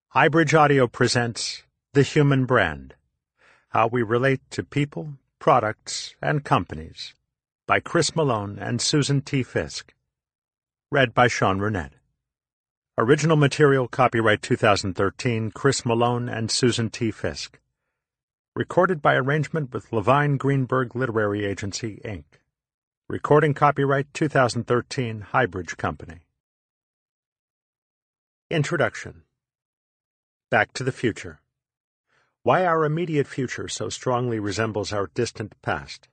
iBridge Audio presents The Human Brand: How We Relate to People, Products, and Companies by Chris Malone and Susan T. Fisk. Read by Sean Burnett. Original material copyright 2013, Chris Malone and Susan T. Fisk. Recorded by arrangement with Levine Greenberg Literary Agency, Inc. Recording copyright 2013, Highbridge Company. Introduction. Back to the Future. Why our immediate future so strongly resembles our distant past.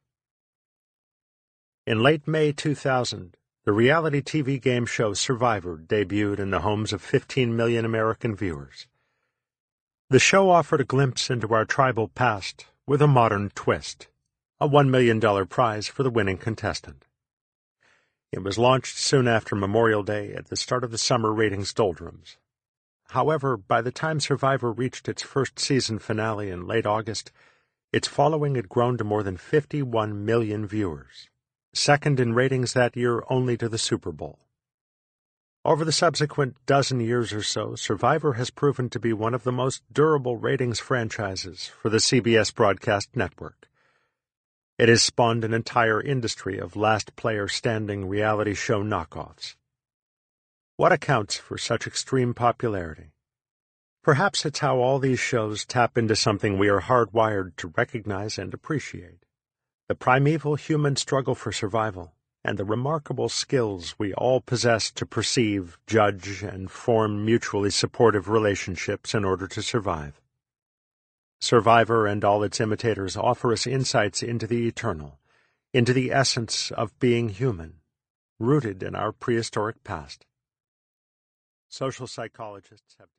In late May 2000, the reality TV game show Survivor debuted in the homes of 15 million American viewers. The show offered a glimpse into our tribal past with a modern twist, a $1 million prize for the winning contestant. It was launched soon after Memorial Day at the start of the summer ratings doldrums. However, by the time Survivor reached its first season finale in late August, its following had grown to more than 51 million viewers, second in ratings that year only to the Super Bowl. Over the subsequent dozen years or so, Survivor has proven to be one of the most durable ratings franchises for the CBS broadcast network. It has spawned an entire industry of last player standing reality show knockoffs. What accounts for such extreme popularity? Perhaps it's how all these shows tap into something we are hardwired to recognize and appreciate: the primeval human struggle for survival and the remarkable skills we all possess to perceive, judge, and form mutually supportive relationships in order to survive. Survivor and all its imitators offer us insights into the eternal, into the essence of being human, rooted in our prehistoric past. Social psychologists have